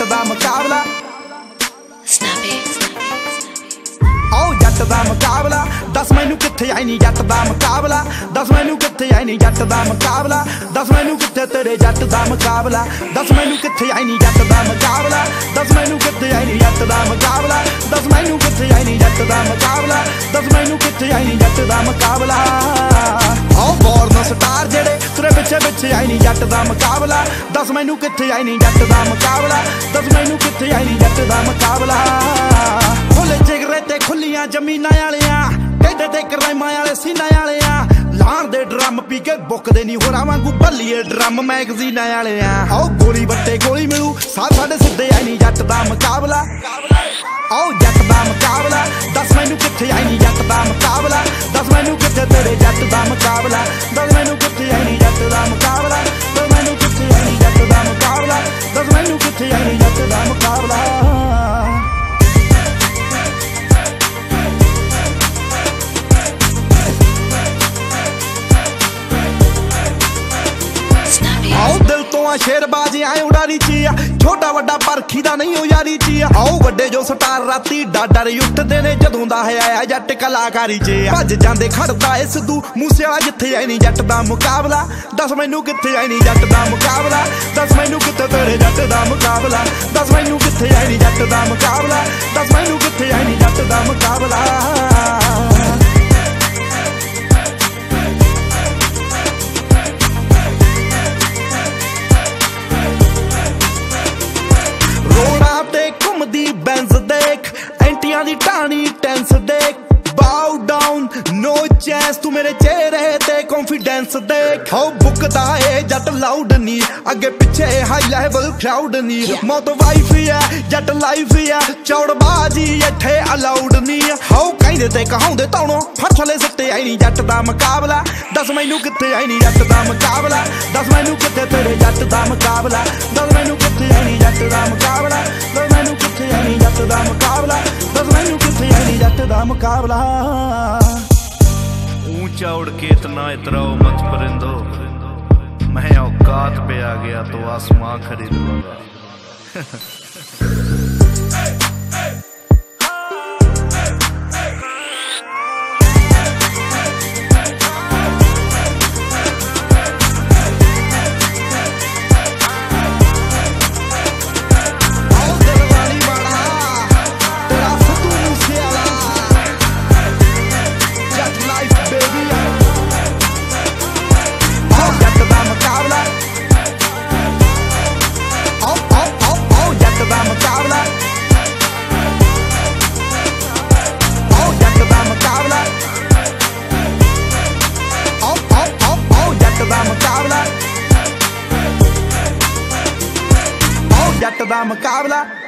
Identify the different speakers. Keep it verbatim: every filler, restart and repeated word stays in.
Speaker 1: दा मुकाबला आओ जट दा मुकाबला दस मैनू कित्थे आई नी जट दा मुकाबला दस मैनू कित्थे आई नी जट दा मुकाबला दस मैनू कित्थे तेरे जट दा मुकाबला दस मैनू कित्थे आई नी जट दा मुकाबला दस मैनू कित्थे आई नी जट दा मुकाबला दस मैनू कित्थे आई नी जट दा मुकाबला दस मैनू कित्थे आई नी जट दा मुकाबला आओ बॉर्न स्टार जेड़े तेरे पिछे पिछे आई नी जट दा मुकाबला दस मैनू कित्थे आई नी जट दा मुकाबला दस मैनू कित्थे आई नी जट दा मुकाबला खुले जिगरे ते खुलियां जमीनां वालियां टेढ़े ते कराइमां वाले सीनां वालियां लाण दे ड्रम पी के बुकदे नी होरां वांगू भल्लीए ड्रम मैगजीनां वालियां आओ गोली बट्टे गोली मिलू साथ साडे सिद्धे आई नी जट दा मुकाबला आओ जट दा मुकाबला दस मैनू कित्थे आई नी जट दा मुकाबला दस मैनू कित्थे तेरे जट दा मुकाबला दस मैनू कित्थे आई नी जट दा मुकाबला दस मैनू कित्थे आई नी जट दा मुकाबला दस मैनू कित्थे आई नी जट दा मुकाबला आओ दिल तो आ शेरबाजी आए उड़ारी चिया छोटा वड्डा परखी दा नहीं हो यारी चिया आओ वड्डे जो स्टार राती डाडर उठदे ने जदों दा है आया जट कलाकारी च भज जांदे खड़दा ए सिद्धू मूसे वाला जिथे आई नी जट दा मुकाबला दस मैनू कित्थे आई नी जट दा मुकाबला दस मैनू कित्थे तेरे जट दा मुकाबला दस मैनू कित्थे आई नी जट दा मुकाबला दस मैनू कित्थे आई नी जट दा मुकाबला घुमदी बेंज देख एंटियां दी टाणी टेंस देख बाउ डाउन नो चांस तू मेरे चेहरे ते कॉन्फिडेंस देख हाउ बुकदा ए जट लाउड नी अगे पीछे हाई लेवल क्राउड नी मौत वाइफ है जट लाइफ है चौड़बाजी इथे अलाउड नी हाउ कहंदे ते कहाउंदे तौणों फड़ थले सट्टे आई नी जट दा मुकाबला दस मैनू कित्थे आई नी जट दा मुकाबला दस मैनू कित्थे तेरे जट दा मुकाबला दस मैनू कित्थे आई नी जट दा मुकाबला दस मैनू कित्थे आई नी जट दा मुकाबला दस मैनू कित्थे आई नी जट दा मुकाबला
Speaker 2: ऊंचा उड़ के इतना इतराओ मत परिंदो मैं औकात पे आ गया तो आसमां खरीदूंगा
Speaker 1: जट दा मुकाबला